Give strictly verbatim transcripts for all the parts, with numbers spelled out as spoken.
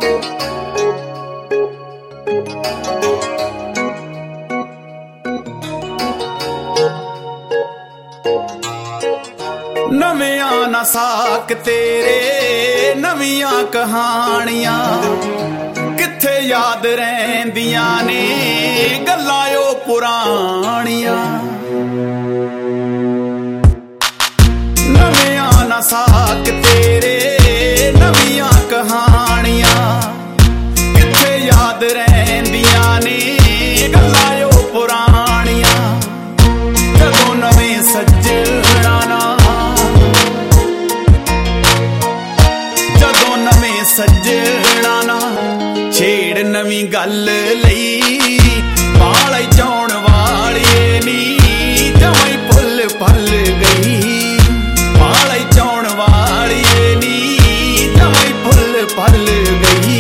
नवियां ना साक तेरे नवियां कहानियां किथे याद रहिंदियां ने गल्लां ओ पुरानियां। नवियां ना साक तेरे नवियां कहानियां किथे याद रहिंदियां ने गल्लां ओ पुरानियां। जदों नवें सज्जणा ना सज्जणा ना छेड़ नवीं गल लई पाले चौण वालिए नी जमाई पुल पल गई। पाले चौण वालिए नी जमाई पुल पल गई।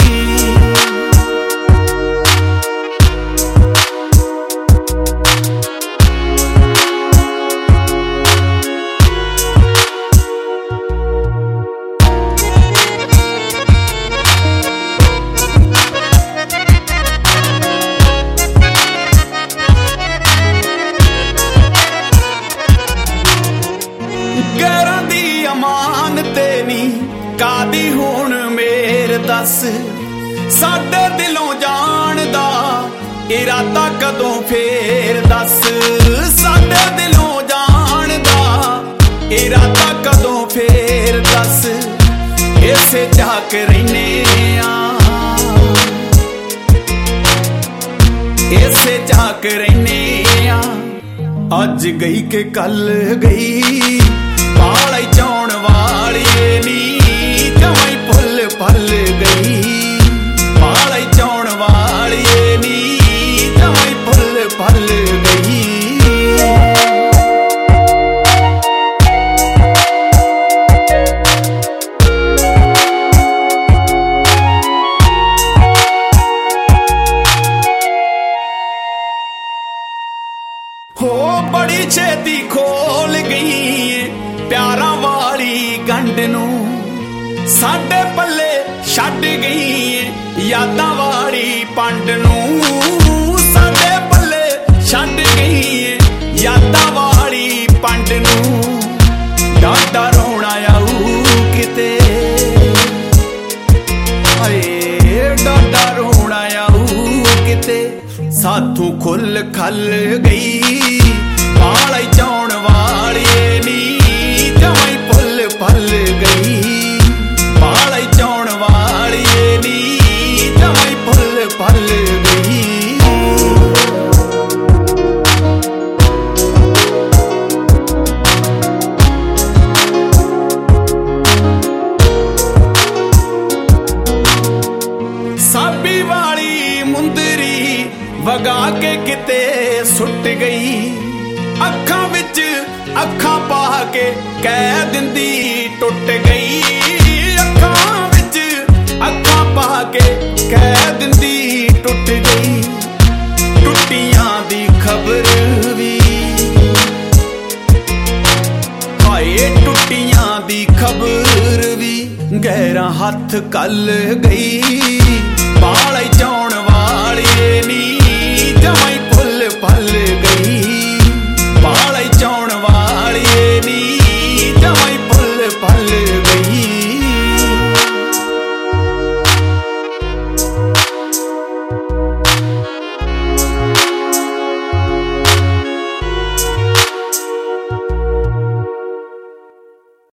कादी हुण मेर दस साडे दिलों जानदा इरादा कदों फेर दस। साडे दिलों जानदा इरादा कदों फेर दस। इसे झाक रहिने आ इसे झाक रहिने आ। अज गई के कल गई पाले चौण वालिए नी जमाई पुल पल गई। पाले चौण वालिए नी जमाई पुल पल गई। हो बड़ी छेती खोल गई प्यारां वाली गंढ नूं साडे पल्ले छड्ड गई यादां वाली पंड नूं। साडे पल्ले छड्ड गई यादां वाली पंड नूं। डाडा रोना आऊ किते हाए डाडा रोना आऊ किते साथों खुल खल गई। पाले चौण वालिए नी जमाई पुल पल गई। पाले चौण वालिए नी जमाई पुल पल गई। साबी वाली मुंदरी वगा के किते सुट गई। अखां विच अखां पा के कह दिंदी टुट गई। अखां विच अखां पा के कह दिंदी टुट गई। टुटियां दी खबर भी हाए टुटियां दी खबर भी गहरा हथ कल गई। पाले चौण वालिए नी